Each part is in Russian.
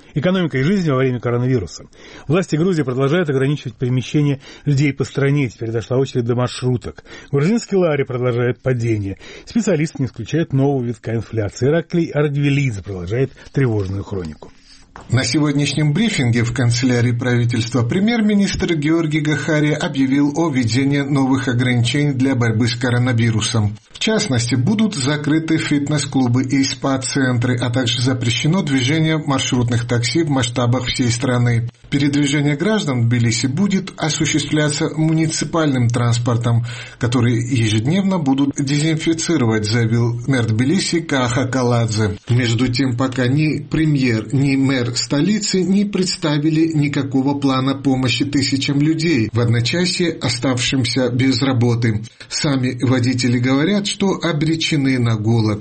Экономика и жизнь во время коронавируса. Власти Грузии продолжают ограничивать перемещение людей по стране. Теперь дошла очередь до маршруток. Грузинский лари продолжает падение. Специалисты не исключают нового витка инфляции. Ираклий Аргвелидзе продолжает тревожную хронику. На сегодняшнем брифинге в канцелярии правительства премьер-министр Георгий Гахари объявил о введении новых ограничений для борьбы с коронавирусом. В частности, будут закрыты фитнес-клубы и спа-центры, а также запрещено движение маршрутных такси в масштабах всей страны. Передвижение граждан в Тбилиси будет осуществляться муниципальным транспортом, который ежедневно будут дезинфицировать, заявил мэр Тбилиси Каха Каладзе. Между тем, пока ни премьер, ни мэр столицы не представили никакого плана помощи тысячам людей, в одночасье оставшимся без работы. Сами водители говорят, что обречены на голод.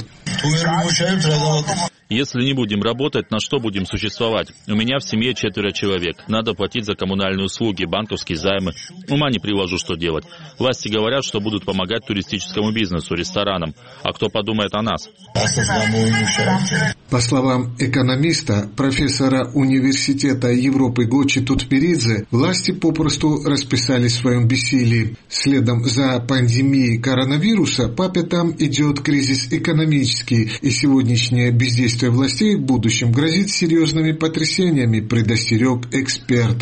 Если не будем работать, на что будем существовать? У меня в семье 4 человек. Надо платить за коммунальные услуги, банковские займы. Ума не приложу, что делать. Власти говорят, что будут помогать туристическому бизнесу, ресторанам. А кто подумает о нас? По словам экономиста, профессора Университета Европы Гочи Тутберидзе, власти попросту расписались в своем бессилии. Следом за пандемией коронавируса по пятам идет кризис экономический, и сегодняшнее бездействие властей в будущем грозит серьезными потрясениями, предостерег эксперт.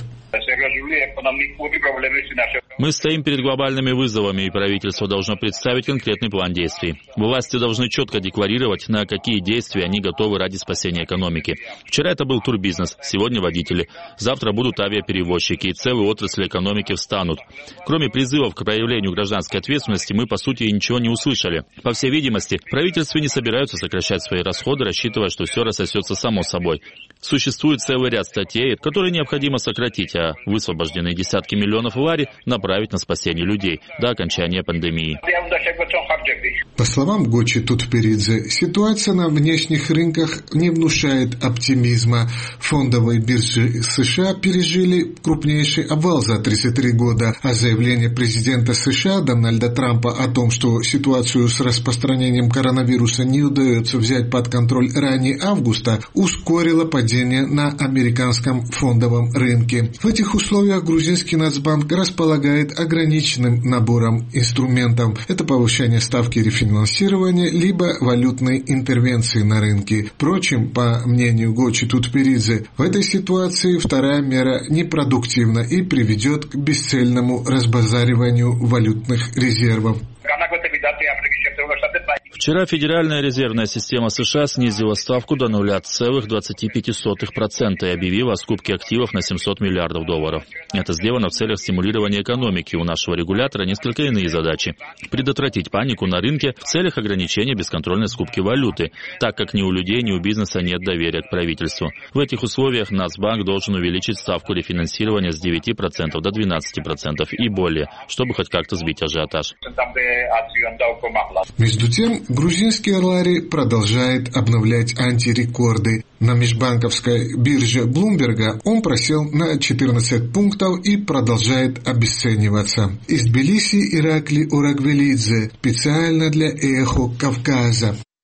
Мы стоим перед глобальными вызовами, и правительство должно представить конкретный план действий. Власти должны четко декларировать, на какие действия они готовы ради спасения экономики. Вчера это был турбизнес, сегодня водители. Завтра будут авиаперевозчики, и целые отрасли экономики встанут. Кроме призывов к проявлению гражданской ответственности, мы, по сути, ничего не услышали. По всей видимости, правительство не собираются сокращать свои расходы, рассчитывая, что все рассосется само собой. Существует целый ряд статей, которые необходимо сократить, а высвобожденные десятки миллионов лари направить на спасение людей до окончания пандемии. По словам Гочи Тутберидзе, ситуация на внешних рынках не внушает оптимизма. Фондовые биржи США пережили крупнейший обвал за 33 года, а заявление президента США Дональда Трампа о том, что ситуацию с распространением коронавируса не удается взять под контроль ранее августа, ускорило падение на американском фондовом рынке. В этих условиях грузинский Нацбанк располагает ограниченным набором инструментов. Это повышение ставки рефинансирования, либо валютной интервенции на рынке. Впрочем, по мнению Гочи Тутберидзе, в этой ситуации вторая мера непродуктивна и приведет к бесцельному разбазариванию валютных резервов. Вчера Федеральная резервная система США снизила ставку до 0,25% и объявила о скупке активов на $700 миллиардов. Это сделано в целях стимулирования экономики. У нашего регулятора несколько иные задачи. Предотвратить панику на рынке в целях ограничения бесконтрольной скупки валюты, так как ни у людей, ни у бизнеса нет доверия к правительству. В этих условиях Нацбанк должен увеличить ставку рефинансирования с 9% до 12% и более, чтобы хоть как-то сбить ажиотаж. Между тем, грузинский лари продолжает обновлять антирекорды. На межбанковской бирже Блумберга он просел на 14 пунктов и продолжает обесцениваться. Из Тбилиси Ираклий Аргвелидзе специально для Эхо Кавказа.